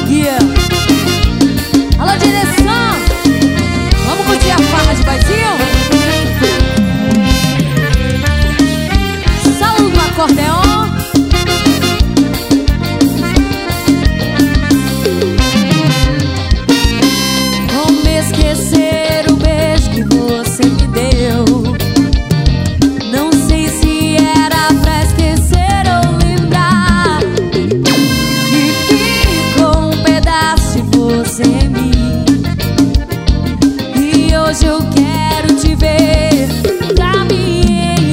Yeah. Alô, direção, vamos curtir a farra de baizinho? Solo no acordeon. Como esquecer o beijo que você me deu? Não sei se era pra esquecer ou lembrar. E ficou um pedaço de você em mim. E hoje eu quero te ver pra me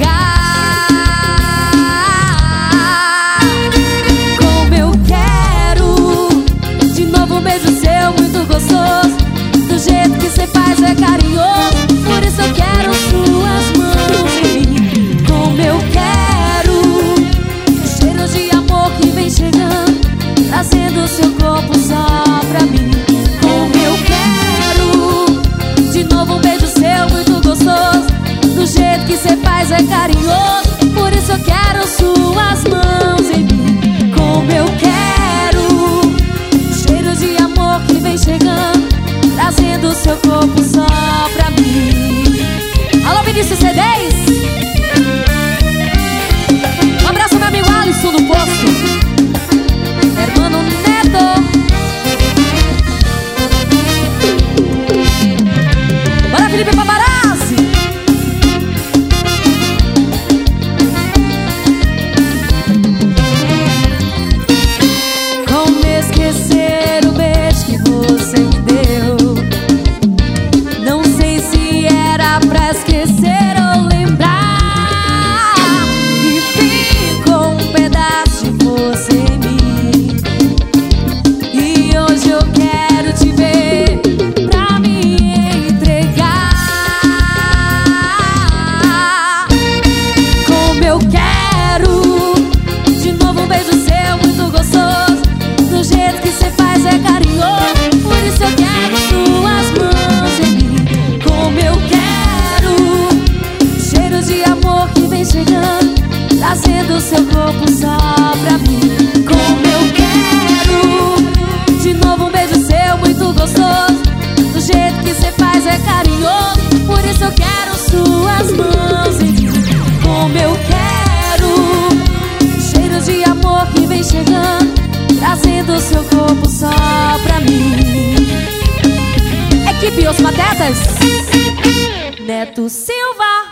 entregar. Como eu quero de novo um beijo seu muito gostoso. Do jeito que cê faz é carinhoso. Por isso eu quero suas mãos em mim. Como eu quero o cheiro de amor que vem chegando, trazendo seu corpo só pra mim. Como eu quero de novo um beijo seu muito gostoso. Do jeito que cê faz é carinhoso. Por isso eu quero suas mãos em mim. Como eu quero o cheiro de amor que vem chegando, trazendo seu corpo só pra mim. Alô, Vinícius C10. Um abraço, meu amigo Alisson do Posto, Hermano Neto. Bora, Felipe Paparazzi. Como esquecer o beijo que você me deu? Não sei se era pra esquecer ou lembrar. E ficou um pedaço de você em mim. E hoje eu quero te ver pra me entregar. Como eu quero de novo um beijo seu muito gostoso. Do jeito que cê faz é carinhoso. Por isso eu quero suas mãos em mim. Como eu quero cheiro de amor que vem chegando, trazendo seu corpo só pra mim. Como eu quero de novo um beijo seu muito gostoso. Do jeito que cê faz é carinhoso. Por isso eu quero suas mãos em mim. Como eu quero cheiro de amor que vem chegando, trazendo seu corpo só pra mim. Equipe Os Patetas, Neto Silva.